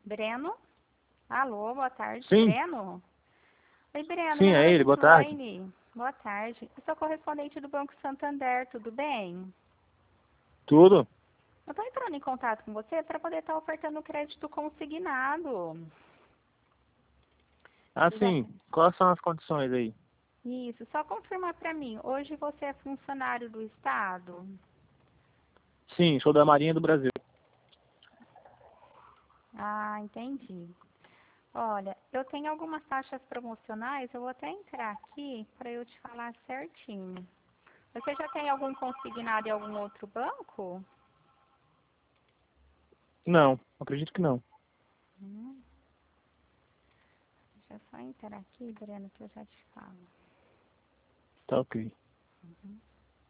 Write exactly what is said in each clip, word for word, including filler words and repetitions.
Breno? Alô, boa tarde, Sim. Breno? Oi, Breno, Sim, meu nome é é ele, boa tarde. Gislaine. Boa tarde. Eu sou correspondente do Banco Santander, tudo bem? Tudo? Eu estou entrando em contato com você para poder estar ofertando crédito consignado. Ah, Você já... sim. Quais são as condições aí? Isso, só confirmar para mim. Hoje você é funcionário do Estado? Sim, sou da Marinha do Brasil. Ah, entendi. Olha, eu tenho algumas taxas promocionais, eu vou até entrar aqui para eu te falar certinho. Você já tem algum consignado em algum outro banco? Não, acredito que não. Hum, deixa eu só entrar aqui, Breno, que eu já te falo. Tá ok. Uhum.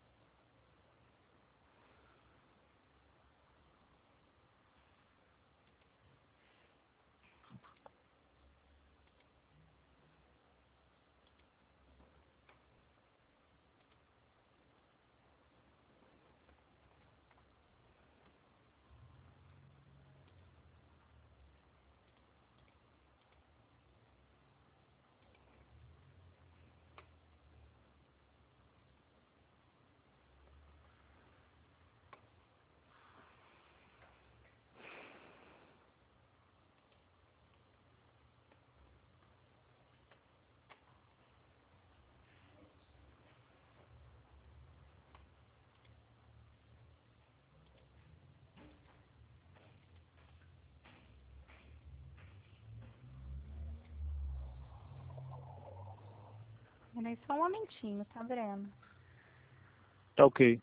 Peraí, só um momentinho, tá, Breno? Tá ok.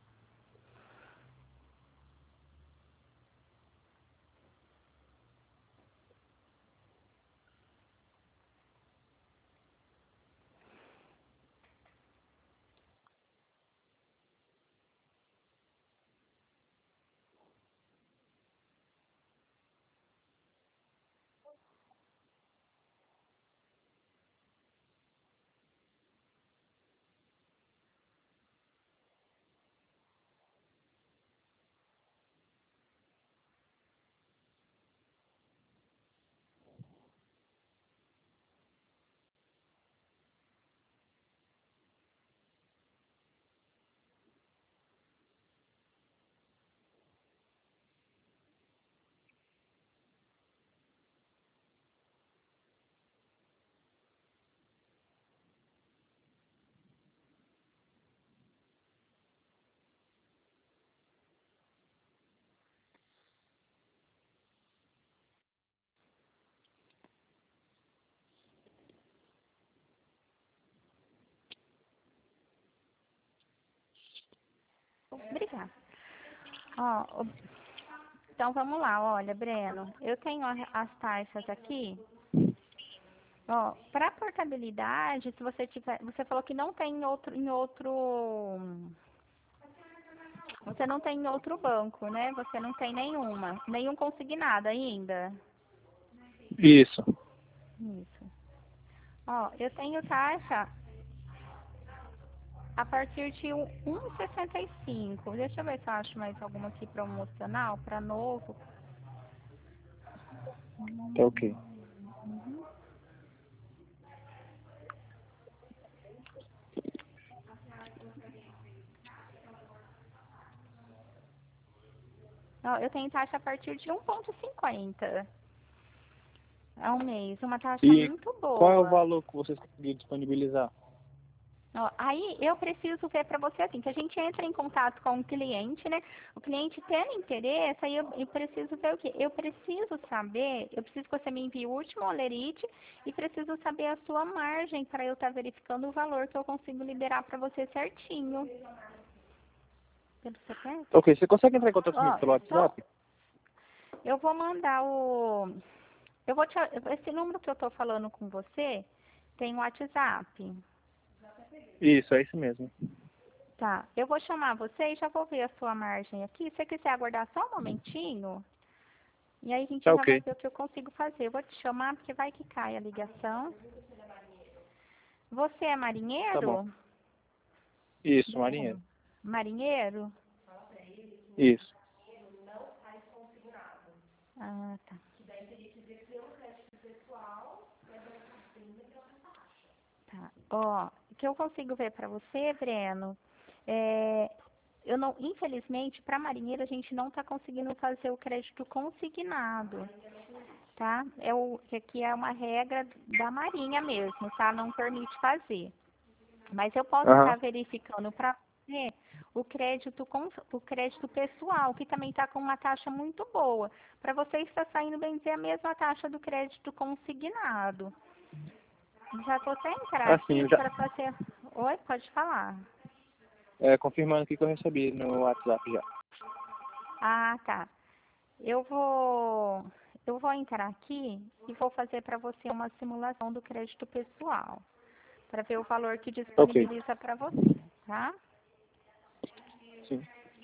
Obrigada. Ó, o- então vamos lá, olha, Breno, eu tenho a- as taxas aqui. Ó, para portabilidade, se você tiver, você falou que não tem em outro, em outro, você não tem em outro banco, né? Você não tem nenhuma, nenhum consignado ainda. Isso. Isso. Ó, eu tenho taxa a partir de um e sessenta e cinco. Deixa eu ver se eu acho mais alguma aqui promocional para novo. Tá ok. Uhum. Ó, eu tenho taxa a partir de um e cinquenta ao mês, uma taxa E muito qual é o boa. valor que vocês conseguiram disponibilizar? Ó, aí eu preciso ver para você assim, que a gente entra em contato com o cliente, né? O cliente tendo interesse, aí eu, eu preciso ver o quê? Eu preciso saber, eu preciso que você me envie o último olerite e preciso saber a sua margem para eu estar verificando o valor que eu consigo liberar para você certinho. Pelo C P F? Tá ok. Você consegue entrar em contato comigo Ó, pelo só WhatsApp? eu vou mandar o. Eu vou te, esse número que eu estou falando com você tem o WhatsApp. Isso, é isso mesmo. Tá, eu vou chamar você e já vou ver a sua margem aqui. Se você quiser aguardar só um momentinho, e aí a gente Tá já vai ok. ver o que eu consigo fazer. Eu vou te chamar porque vai que cai a ligação. Você é Tá bom. marinheiro? Isso, Marinha. Breno? Marinheiro? Isso. Ah, tá. Ó, o que eu consigo ver para você, Breno, é, eu não, infelizmente, para marinheiro a gente não está conseguindo fazer o crédito consignado, tá? É o que aqui é uma regra da Marinha mesmo, tá? Não permite fazer. Mas eu posso Aham. estar verificando para você o crédito com, o crédito pessoal, que também está com uma taxa muito boa. Para você está saindo bem dizer a mesma taxa do crédito consignado. Já vou até entrar Assim, aqui eu já. para fazer. Oi, pode falar. É, confirmando aqui que eu recebi no WhatsApp já. Ah, tá. Eu vou eu vou entrar aqui e vou fazer para você uma simulação do crédito pessoal, para ver o valor que Ok. disponibiliza para você, tá? Sim.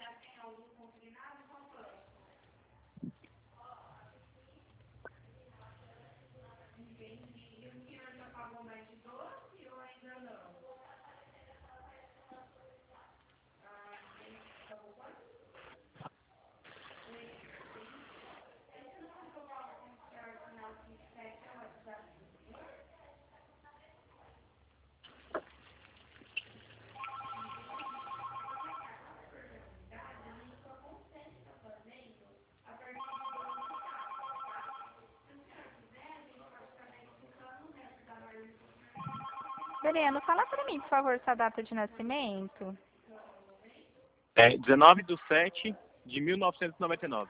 Breno, fala para mim, por favor, sua data de nascimento. É dezenove de sete de mil novecentos e noventa e nove.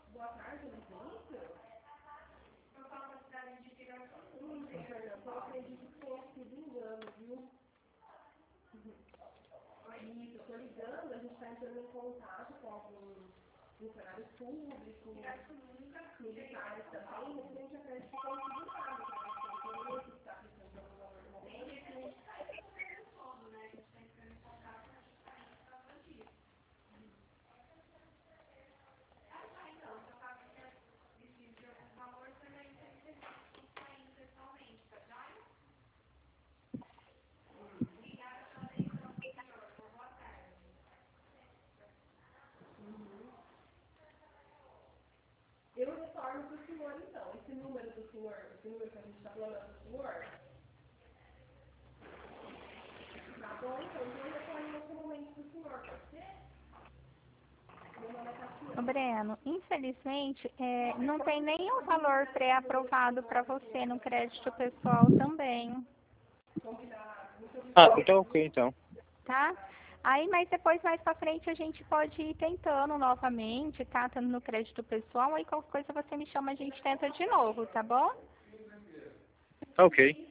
Ô, Breno, infelizmente, é, não tem nenhum valor pré-aprovado para você no crédito pessoal também, Ah, então ok, então. tá? Aí, mas depois, mais para frente, a gente pode ir tentando novamente, tá? Tendo no crédito pessoal, aí qualquer coisa você me chama, a gente tenta de novo, tá bom? Tá ok.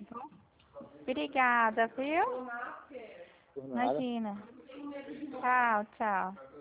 Obrigada, viu? Por nada. Imagina. Tchau, tchau.